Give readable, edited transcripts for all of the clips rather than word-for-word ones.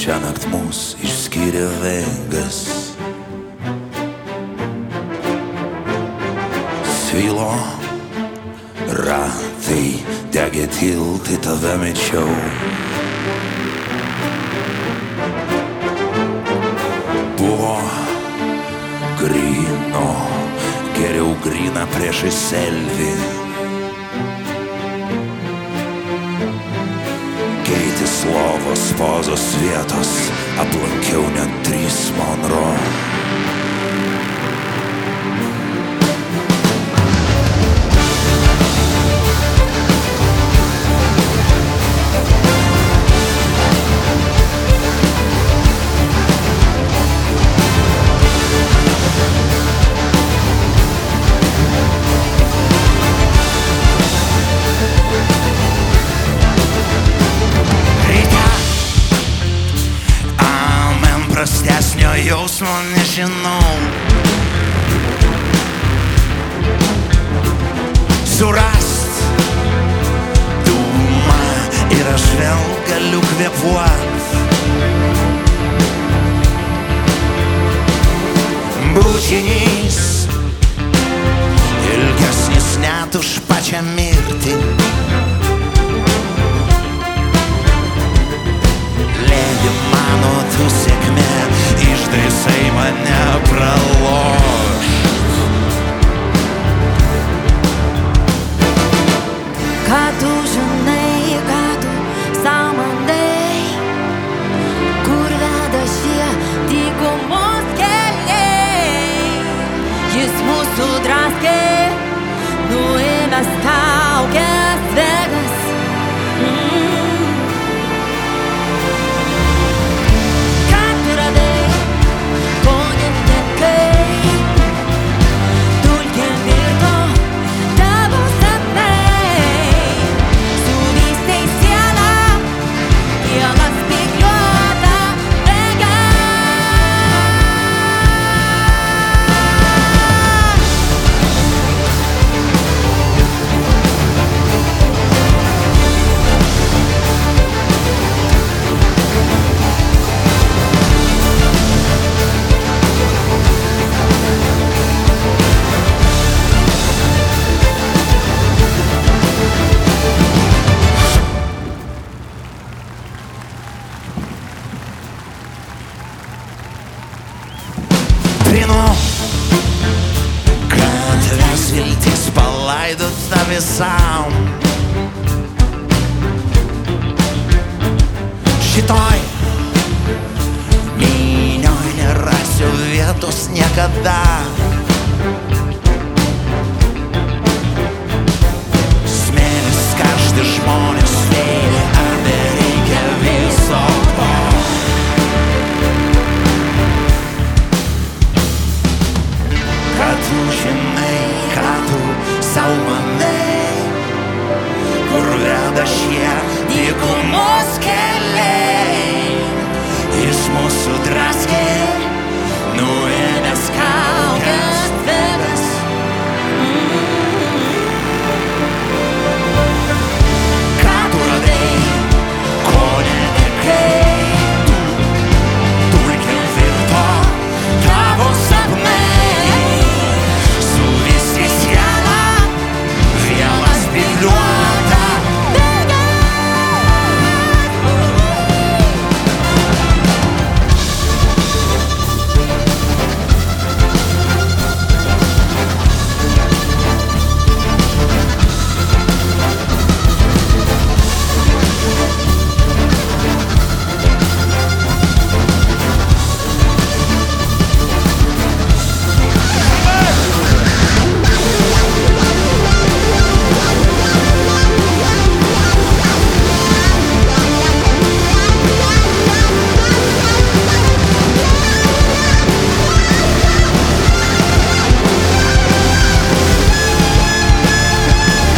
Šiąnakt mus išskyrė Vegas. Svilo ratai, degė tiltai, tave mečiau. Buvo gryno, geriau gryna priešais selfį. Keitės lovos pozos vietos, aplankiau net 3 Monroe. Prastesnio jausmo nežinau. Surast dūmą ir aš vėl galiu kvėpuot. Bučinys ilgesnis net už pačią mirtį. Lėdi mano tu sėkmė, išdaisai mane praloš. Ką tu žinai, ką tu sau mandai, kur veda šie dykumos keliai. Jis mūsų draskė, nuėmęs kaukes Vegas. Kad vis viltis palaidota visam. Šitoj minioj nerasiu vietos niekada. Smėlis, karšti žmonės vėlė, ar nereikia viso to. Ką tu žinai, ką tu sau manai, kur veda šie dykumos keliai. Jis mūsų draskė, nuėmęs kaukes Vegas. Ką tu radai, ko netekai, dulkėm virto tavo sapnai.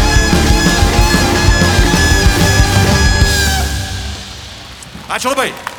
Ačiū labai.